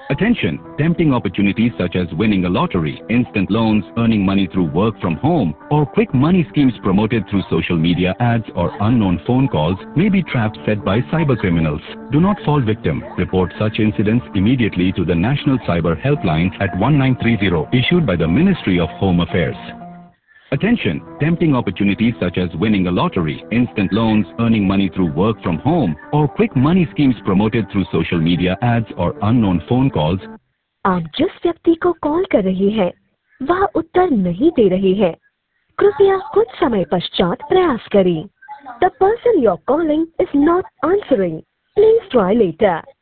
Attention! Tempting opportunities such as winning a lottery, instant loans, earning money through work from home, or quick money schemes promoted through social media ads or unknown phone calls may be traps set by cyber criminals. Do not fall victim. Report such incidents immediately to the National Cyber Helpline at 1930 issued by the Ministry of Home Affairs. Attention! Tempting opportunities such as winning a lottery, instant loans, earning money through work from home, or quick money schemes promoted through social media ads or unknown phone calls. आप जिस व्यक्ति को call कर रही हैं, वह उत्तर नहीं दे रही है। कृपया कुछ समय पश्चात प्रयास करें। The person you're calling is not answering. Please try later.